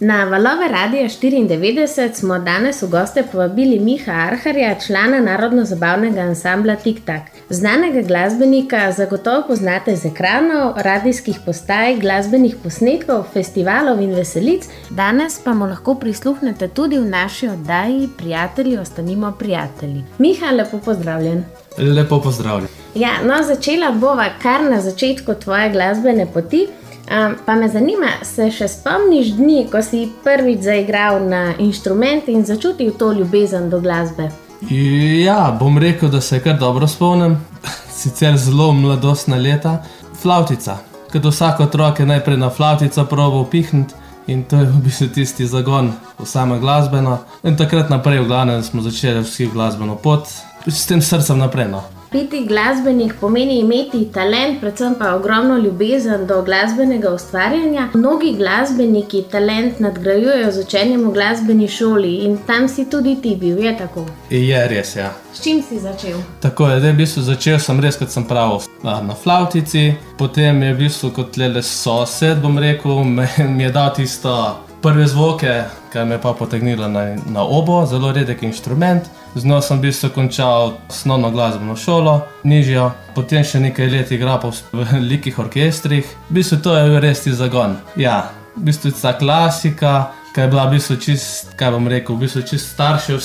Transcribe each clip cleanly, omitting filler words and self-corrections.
Na valove Radia 94 smo danes v goste povabili Miha Arharja, člana narodno-zabavnega ansambla Tik-tak. Znanega glasbenika zagotovo poznate z ekranov, radijskih postaj, glasbenih posnetkov, festivalov in veselic. Danes pa mu lahko prisluhnete tudi v naši oddaji Prijatelji ostanimo prijatelji. Miha, lepo pozdravljen. Lepo pozdravljen. Ja, začela bova kar na začetku tvoje glasbene poti. Pa me zanima, se še spomniš dni, ko si prvič zaigral na inštrument in začutil to ljubezen do glasbe? Ja, bom rekel, da se kar dobro spomnim. Sicer zelo mladostna leta. Flavtica. Kot vsak otrok je najprej na flavtico probal pihniti in to je v bistvu tisti zagon v samo glasbeno. In takrat naprej v glavnem smo začeli vsi glasbeno pot. S tem srcem naprej, no. Biti glasbenik pomeni imeti talent, predvsem pa ogromno ljubezen do glasbenega ustvarjanja. Mnogi glasbeniki talent nadgrajujejo z učenjem v glasbeni šoli in tam si tudi ti bil, je tako? Je res, ja. S čim si začel? Tako je, da v bistvu začel sem res, kot sem pravil, na flavtici. Potem je v bistvu kot lele sosed, bom rekel, mi je dal tisto prve zvoke, kaj me je pa potegnilo na obo, zelo redek inštrument. Z njo sem v bistvu končal osnovno glasbeno šolo, nižjo, potem še nekaj let igral v velikih orkestrih. V bistvu to je res ti zagon. Ja, v bistvu ta klasika, kaj je bila v bistvu čist, kaj bom rekel, v bistvu čist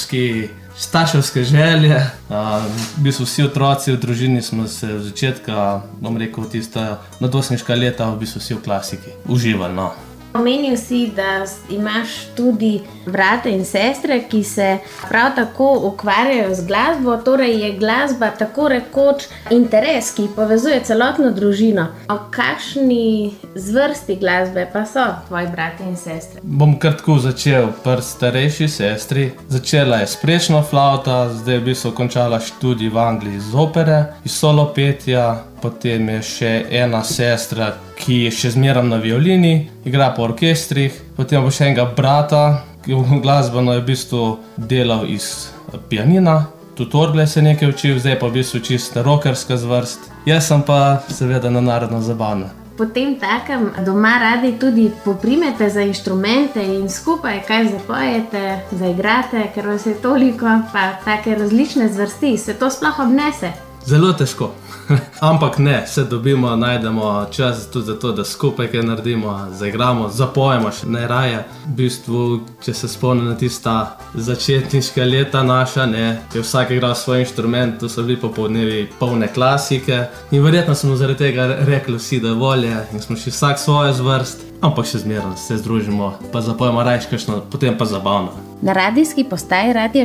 starševske želje. V bistvu vsi otroci v družini smo se v začetka, bom rekel, tista mladostniška leta v bistvu vsi v klasiki uživali, no. Omenil si, da imaš tudi brate in sestre, ki se prav tako ukvarjajo z glasbo, torej je glasba tako rekoč interes, ki povezuje celotno družino. O kakšni zvrsti glasbe pa so tvoji brate in sestre? Bom kar tako začel pri starejši sestri. Začela je s prečno flavta, zdaj je v bistvu končala študij v Angliji iz opere, iz solo petja. Potem je še ena sestra, ki je še zmeraj na violini, igra po orkestrih. Potem bo še enega brata, ki v glasbeno je v bistvu delal iz pianina. Tudi orgle se nekaj učil, zdaj pa v bistvu čista rockerska zvrst. Jaz sem pa seveda na narodno-zabavne. Potem takem doma radi tudi poprimete za inštrumente in skupaj kaj zapojete, zaigrate, ker vas je toliko, pa take različne zvrsti. Se to sploh obnese? Zelo težko. Ampak ne, se dobimo, najdemo čas tudi za to, da skupaj kaj naredimo, zaigramo, zapojemo še najraje. V bistvu, če se spomnim na tista začetniška leta naša, je vsak igral svoj inštrument, to so bili popoldnevi polne klasike in verjetno smo zaradi tega rekli vsi, da volje in smo še vsak svojo zvrst, ampak še zmerno se združimo, pa zapojemo rajš kakšno, potem pa zabavno. Na radijski postaji Radia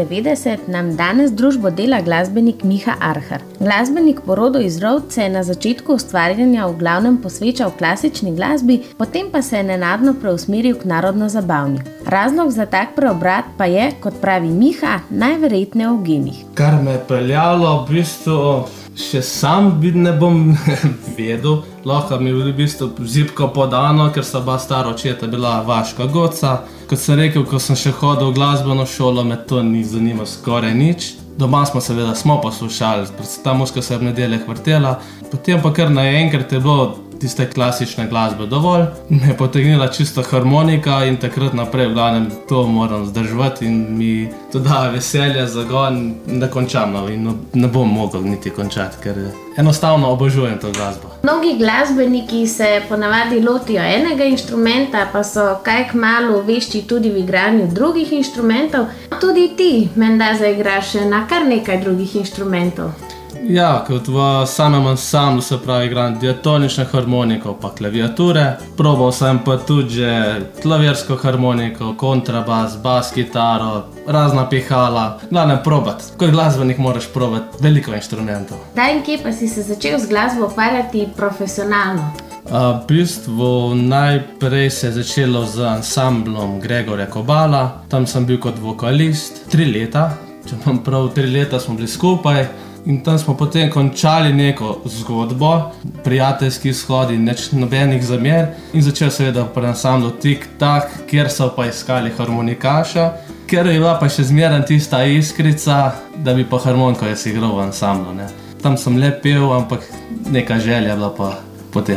94 nam danes družbo dela glasbenik Miha Arhar. Glasbenik po rodu iz Rovt se je na začetku ustvarjanja v glavnem posvečal klasični glasbi, potem pa se je nenadno preusmeril k narodno-zabavni. Razlog za tak preobrat pa je, kot pravi Miha, najverjetneje v genih. Kar me je peljalo, v bistvu še sam ne bom vedel, lahko mi je v bistvu zipko podano, ker sta oba stara očeta bila vaška goca. Kot sem rekel, ko sem še hodil v glasbeno šolo, me to ni zanimalo skoraj nič. Doma smo poslušali, ta muzika se je v nedeljah vrtela, potem pa kar naenkrat je bilo tiste klasične glasbe dovolj. Me je potegnila čisto harmonika in takrat naprej v glavnem to moram zdržati in mi to daje veselje, zagon, da končam in ne bom mogel niti končati, ker enostavno obožujem to glasbo. Mnogi glasbeniki se ponavadi lotijo enega inštrumenta, pa so kaj kmalu vešči tudi v igranju drugih inštrumentov. Tudi ti menda zaigraš na kar nekaj drugih inštrumentov. Ja, kot v samem ansamblu, se pravi, igram diatonične harmoniko pa klaviature. Probal sem pa tudi že klavirsko harmoniko, kontrabas, bas kitaro, razna pihala. Glavnem probat. Kot glasbenik moraš probat veliko inštrumentov. Kdaj in kje pa si se začel z glasbo ukvarjati profesionalno? V bistvu najprej se je začelo z ansamblom Gregorja Kobala. Tam sem bil kot vokalist 3 leta. Če imam prav, 3 leta smo bili skupaj. In tam smo potem končali neko zgodbo, prijateljski shodi, nobenih zamer in začel seveda pri ansamblu Tik-tak, kjer so pa iskali harmonikaša, ker je bila pa še zmeraj tista iskrica, da bi pa harmoniko jaz igral v ansamblu. Tam sem le pel, ampak neka želja bila pa potem.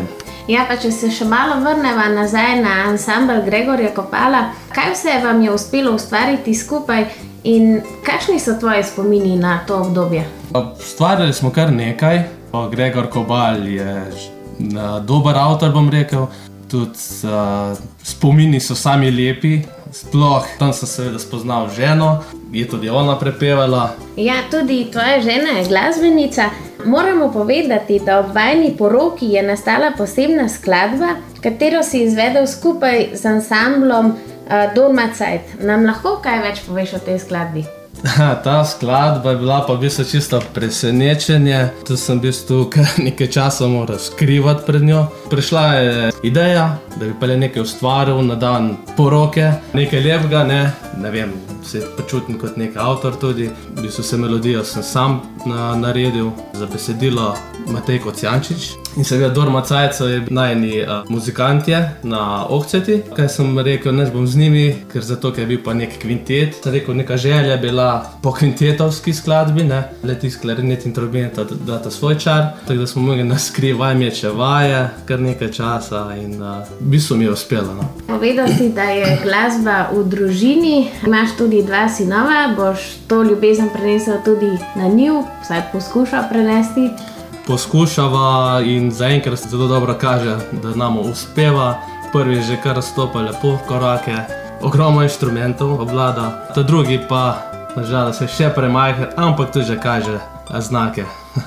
Ja, pa če se še malo vrneva nazaj na ansambel Gregorja Kopala, kaj vse vam je uspelo ustvariti skupaj in kakšni so tvoji spomini na to obdobje? Ustvarjali smo kar nekaj. Gregor Kopal je dober avtor, bom rekel. Tudi spomini so sami lepi. Sploh tam sem seveda spoznal ženo, je tudi ona prepevala. Ja, tudi tvoja žena je glasbenica. Moramo povedati, da ob vajini poroki je nastala posebna skladba, katero si izvedel skupaj z ansamblom Dormacajt. Nam lahko kaj več poveš o tej skladbi? Ta skladba je bila pa v bistvu čisto presenečenje. Tu sem v bistvu nekaj časa moral skrivati pred njo. Prišla je ideja, da bi pa le nekaj ustvaril na dan poroke. Nekaj lepega, ne vem, se počutim kot nek avtor tudi. V bistvu se melodijo sem sam naredil, za besedilo Matej Kocijančič. In seveda Dormacajt so najni muzikantje na Ohceti. Kaj sem rekel, neč bom z njimi, ker je bil pa nek kvintet. Sem rekel, neka želja je bila po kvintetovski skladbi, le tisti klarinet in trobenta data svoj čar. Tako da smo mogli na skrivaj meče vaje kar nekaj časa in v bistvu mi je uspelo. Povedal si, da je glasba v družini, imaš tudi 2 sinova, boš to ljubezen prenesel tudi na njiju, vsaj poskušal prenesti? Poskušava in zaenkrat se zelo dobro kaže, da nam uspeva. Prvi že kar stopa lepo v korake, ogromno inštrumentov obvlada. Ta drugi pa, nažalost, je še premajhen, ampak tudi že kaže znake.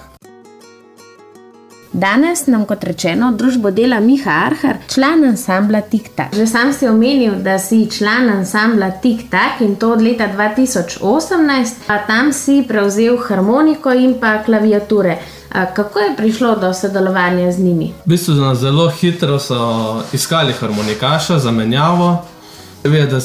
Danes nam, kot rečeno, družbo dela Miha Arhar, član ansambla Tik Tak. Že sam si omenil, da si član ansambla Tik Tak in to od leta 2018, a tam si prevzel harmoniko in pa klaviature. Kako je prišlo do sodelovanja z njimi? V bistvu zelo hitro so iskali harmonikaša za menjavo. Seveda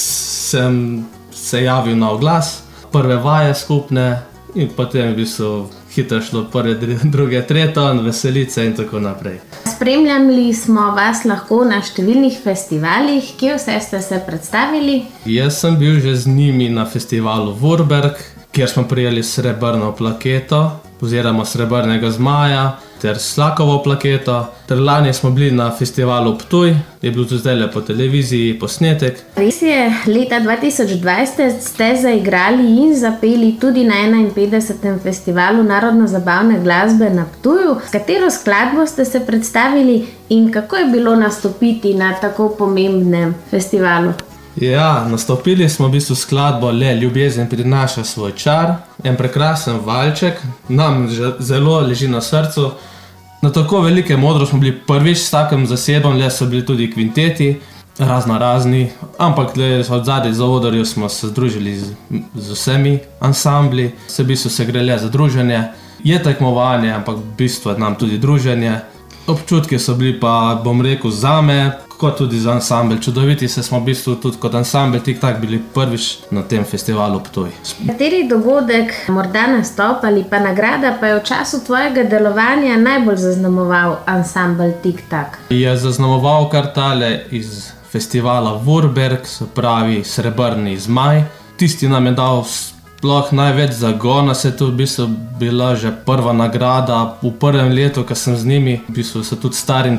sem se javil na oglas, prve vaje skupne in potem v bistvu hitro šlo prve, druge, tretje, veselice in tako naprej. Spremljali smo vas lahko na številnih festivalih, kje vse ste se predstavili? Jaz sem bil že z njimi na festivalu Vurberg, kjer smo prijeli srebrno plaketo oziroma srebrnega zmaja ter Slakovo plaketo. Ter lani smo bili na festivalu Ptuj, je bil tudi zdaj po televiziji posnetek. Res je, leta 2020 ste zaigrali in zapeli tudi na 51. festivalu narodno-zabavne glasbe na Ptuju. S katero skladbo ste se predstavili in kako je bilo nastopiti na tako pomembnem festivalu? Ja, nastopili smo v bistvu skladbo Le ljubezen prinaša svoj čar. En prekrasen valček, nam zelo leži na srcu. Na tako velikem odru smo bili prvič s takim zasedbom, le so bili tudi kvinteti, razni, ampak od zadaj za odrjo smo se združili z vsemi ansambli. Se v bistvu se gre le za druženje, je tekmovanje, ampak v bistvu je nam tudi druženje. Občutki so bili pa, bom rekel, zame, kot tudi za ansambel čudoviti, se smo v bistvu tudi kot ansambel Tik Tak bili prvič na tem festivalu Ptuj. Kateri dogodek, morda nastop ali pa nagrada pa je v času tvojega delovanja najbolj zaznamoval ansambel Tik Tak? Je zaznamoval kar tale iz festivala Vurberg, se pravi Srebrni zmaj. Tisti nam je dal sploh največ zagona, se je to v bistvu bila že prva nagrada v prvem letu, ko sem z njimi. V bistvu so tudi stari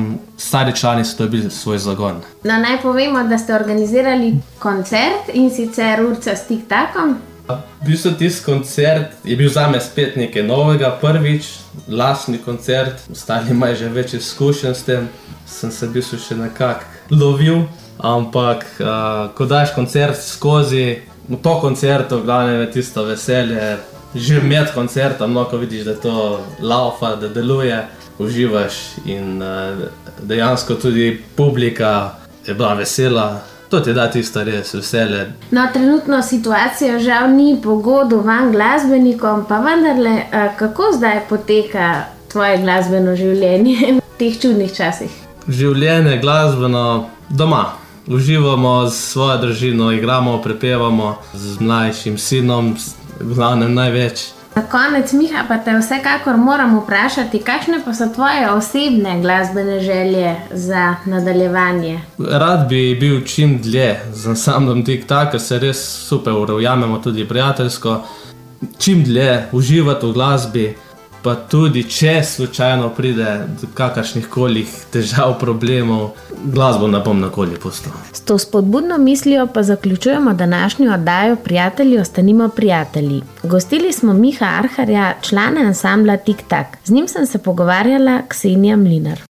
člani so dobili svoj zagon. No, naj povemo, da ste organizirali koncert in sicer Urca s Tik Takom. V bistvu tisti koncert je bil zame spet nekaj novega, prvič, lastni koncert. Ostali imajo že več izkušenj s tem, sem se v bistvu še nekako lovil, ampak ko daš koncert skozi, v to koncertu, glavnem je tisto veselje, že med koncertom, ko vidiš, da to laufa, da deluje, uživaš in dejansko tudi publika je bila vesela. To ti da tisto res veselje. No, trenutno situacija žal ni pogodu vam glasbenikom, pa vendarle, kako zdaj poteka tvoje glasbeno življenje v teh čudnih časih? Življenje glasbeno doma. Uživamo s svojo družino, igramo, prepevamo z mlajšim sinom, glavnem največ. Na konec, Miha, pa te vsekakor moram vprašati, kakšne pa so tvoje osebne glasbene želje za nadaljevanje? Rad bi bil čim dlje z ansamblom Tik Tak, ker se res super ujamemo tudi prijateljsko. Čim dlje uživati v glasbi, pa tudi če slučajno pride do kakršnih koli težav, problemov, glasbo ne bom nikoli pustil. S to spodbudno mislijo pa zaključujemo današnjo oddajo Prijatelji ostanimo prijatelji. Gostili smo Miha Arharja, člana ansambla Tik Tak. Z njim sem se pogovarjala Ksenija Mlinar.